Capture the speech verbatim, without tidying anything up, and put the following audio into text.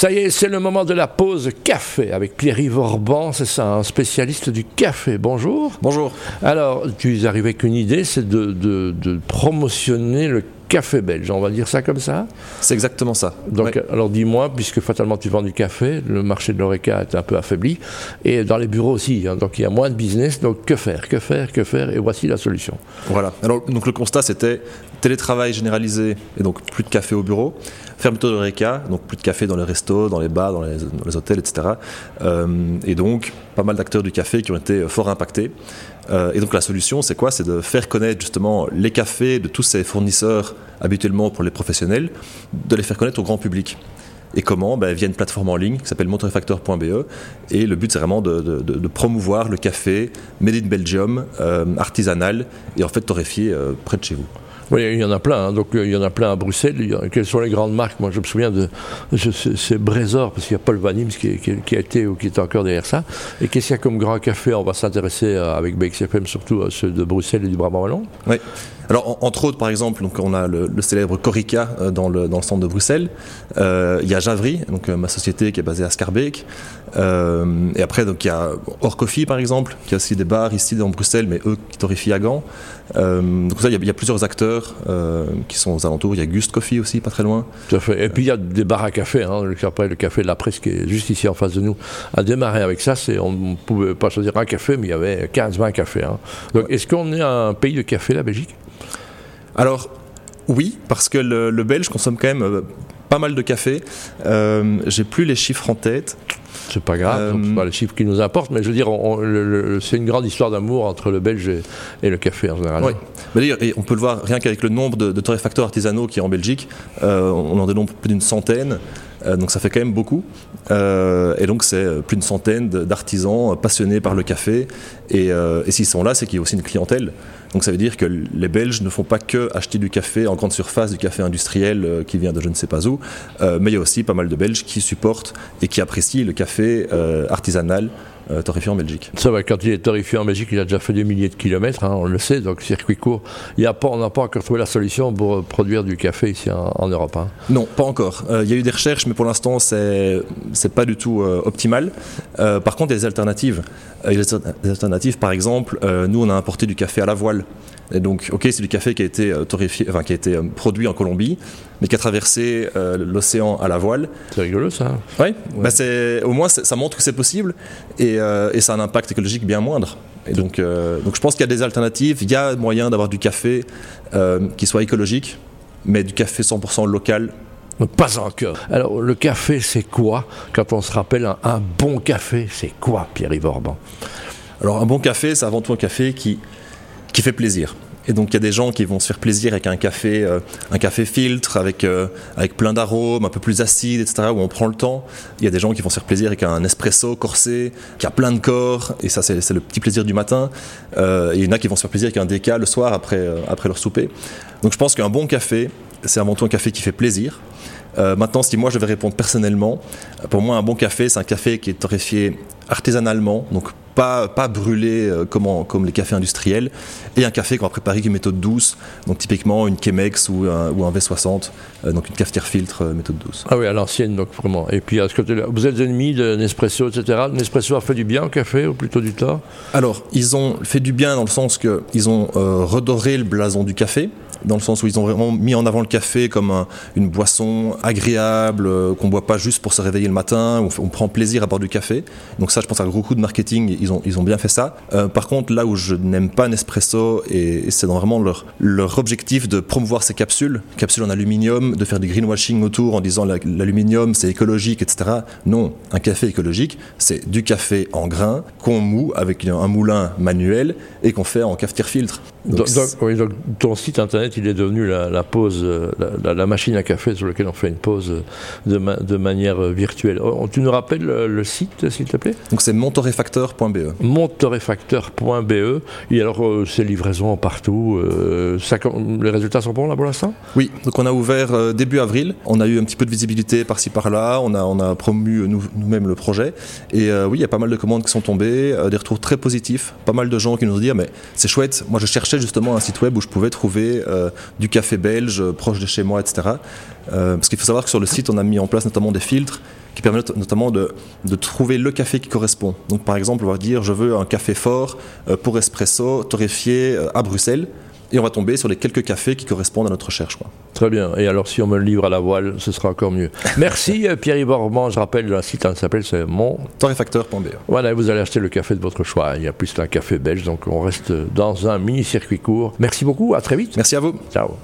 Ça y est, c'est le moment de la pause café avec Pierre-Yves Orban, c'est ça, un spécialiste du café. Bonjour. Bonjour. Alors, tu es arrivé avec une idée, c'est de, de, de promotionner le café belge, on va dire ça comme ça? C'est exactement ça. Donc, ouais. Alors dis-moi, puisque fatalement tu vends du café, le marché de l'Horeca est un peu affaibli, et dans les bureaux aussi, hein, donc il y a moins de business, donc que faire, que faire, que faire, et voici la solution. Voilà, alors donc le constat c'était télétravail généralisé, et donc plus de café au bureau, fermeture de l'Horeca, donc plus de café dans les restos, dans les bars, dans les, dans les hôtels, et cetera. Euh, et donc pas mal d'acteurs du café qui ont été fort impactés. Euh, et donc la solution, c'est quoi? C'est de faire connaître justement les cafés de tous ces fournisseurs habituellement pour les professionnels, de les faire connaître au grand public. Et comment? Ben, via une plateforme en ligne qui s'appelle mon torréfacteur point b e. Et le but, c'est vraiment de, de, de promouvoir le café made in Belgium, euh, artisanal, et en fait torréfié euh, près de chez vous. Oui, il y en a plein, hein. Donc il y en a plein à Bruxelles. Il y a, quelles sont les grandes marques? Moi, je me souviens de, je, c'est, c'est Brésor, parce qu'il y a Paul Van Imst qui, qui, qui a été ou qui est encore derrière ça. Et qu'est-ce qu'il y a comme grand café? On va s'intéresser à, avec B X F M surtout à ceux de Bruxelles et du Brabant Wallon. Oui. Alors, en, entre autres, par exemple, donc, on a le, le célèbre Corica euh, dans, le, dans le centre de Bruxelles. Euh, il y a Javry, donc, euh, ma société qui est basée à Schaerbeek. Euh, et après, donc, il y a Or Coffee, par exemple, qui a aussi des bars ici dans Bruxelles, mais eux qui torréfient à Gand. Euh, donc ça, il y, a, il y a plusieurs acteurs euh, qui sont aux alentours. Il y a Gust Coffee aussi, pas très loin. Tout à fait. Et puis il y a des bars à café. Hein. Après, le café de la Presse, qui est juste ici en face de nous, a démarré avec ça. C'est, on ne pouvait pas choisir un café, mais il y avait quinze vingt cafés. Hein. Donc, est-ce qu'on est un pays de café, la Belgique? Alors, oui, parce que le, le Belge consomme quand même euh, pas mal de café. Euh, j'ai plus les chiffres en tête. C'est pas grave, euh, c'est pas les chiffres qui nous importent, mais je veux dire, on, le, le, c'est une grande histoire d'amour entre le Belge et, et le café en général. Oui, mais d'ailleurs, et on peut le voir rien qu'avec le nombre de, de torréfacteurs artisanaux qui est en Belgique, euh, on en dénombre plus d'une centaine. Euh, donc ça fait quand même beaucoup, euh, et donc c'est plus d'une centaine d'artisans passionnés par le café, et, euh, et s'ils sont là, c'est qu'il y a aussi une clientèle. Donc ça veut dire que les Belges ne font pas que acheter du café en grande surface, du café industriel euh, qui vient de je ne sais pas où, euh, mais il y a aussi pas mal de Belges qui supportent et qui apprécient le café euh, artisanal euh, torréfié en Belgique. Ça va, quand il est torréfié en Belgique, il a déjà fait des milliers de kilomètres, hein, on le sait, donc circuit court. Il y a pas, on n'a pas encore trouvé la solution pour produire du café ici en, en Europe. Hein. Non, pas encore. Euh, il y a eu des recherches, mais pour l'instant, c'est, c'est pas du tout euh, optimal. Euh, par contre, il y a des alternatives. Euh, il y a des alternatives, par exemple, euh, nous, on a importé du café à la voile. Et donc, ok, c'est du café qui a été euh, torréfié, enfin qui a été euh, produit en Colombie, mais qui a traversé euh, l'océan à la voile. C'est rigolo, ça. Oui, ouais. Bah c'est, au moins ça montre que c'est possible, et, euh, et ça a un impact écologique bien moindre. Et donc, euh, donc je pense qu'il y a des alternatives. Il y a moyen d'avoir du café euh, qui soit écologique, mais du café cent pour cent local. Pas encore. Alors, le café, c'est quoi? Quand on se rappelle un, un bon café, c'est quoi, Pierre-Yves Orban? Alors, un bon café, c'est avant tout un café qui qui fait plaisir. Et donc il y a des gens qui vont se faire plaisir avec un café, euh, un café filtre, avec, euh, avec plein d'arômes, un peu plus acides, et cetera, où on prend le temps. Il y a des gens qui vont se faire plaisir avec un espresso corsé, qui a plein de corps, et ça c'est, c'est le petit plaisir du matin. Euh, et il y en a qui vont se faire plaisir avec un déca le soir après, euh, après leur souper. Donc je pense qu'un bon café, c'est avant tout un café qui fait plaisir. Euh, maintenant, si moi je vais répondre personnellement, pour moi un bon café, c'est un café qui est torréfié artisanalement, donc pas, pas brûlé euh, comme, en, comme les cafés industriels, et un café qu'on va préparer avec une méthode douce, donc typiquement une Chemex ou un, ou un V soixante, euh, donc une cafetière filtre euh, méthode douce. Ah oui, à l'ancienne, donc vraiment. Et puis à ce côté-là, vous êtes ennemi de Nespresso, et cetera. Nespresso a fait du bien au café, ou plutôt du tort? Alors, ils ont fait du bien dans le sens qu'ils ont euh, redoré le blason du café, dans le sens où ils ont vraiment mis en avant le café comme un, une boisson agréable, euh, qu'on ne boit pas juste pour se réveiller le matin, où on, on prend plaisir à boire du café. Donc ça, je pense à un gros coup de marketing, ils ont, ils ont bien fait ça. Euh, par contre, là où je n'aime pas Nespresso, et, et c'est dans vraiment leur, leur objectif de promouvoir ces capsules, capsules en aluminium, de faire du greenwashing autour en disant la, l'aluminium c'est écologique, et cetera. Non, un café écologique, c'est du café en grains qu'on moud avec un moulin manuel et qu'on fait en cafetière filtre. Donc, donc, oui, donc ton site internet, il est devenu la, la pause, la, la, la machine à café sur laquelle on fait une pause de, ma, de manière virtuelle. Oh, tu nous rappelles le, le site, s'il te plaît? Donc c'est mon torréfacteur point b e. mon torréfacteur point b e. Et alors, euh, c'est livraison partout. Euh, ça, les résultats sont bons là pour l'instant? Oui, donc on a ouvert euh, début avril. On a eu un petit peu de visibilité par-ci par-là. On a, on a promu nous, nous-mêmes le projet. Et euh, oui, il y a pas mal de commandes qui sont tombées, euh, des retours très positifs. Pas mal de gens qui nous ont dit ah, mais c'est chouette. Moi, je cherchais justement un site web où je pouvais trouver euh, du café belge euh, proche de chez moi, et cetera. Euh, parce qu'il faut savoir que sur le site, on a mis en place notamment des filtres qui permet notamment de, de trouver le café qui correspond. Donc par exemple, on va dire je veux un café fort euh, pour espresso torréfié euh, à Bruxelles, et on va tomber sur les quelques cafés qui correspondent à notre recherche, quoi. Très bien. Et alors, si on me le livre à la voile, ce sera encore mieux. Merci, Pierre-Yves Orban. Je rappelle, le site hein, s'appelle c'est mon torréfacteur point b e. Voilà, vous allez acheter le café de votre choix. Il y a plus qu'un café belge, donc on reste dans un mini-circuit court. Merci beaucoup, à très vite. Merci à vous. Ciao.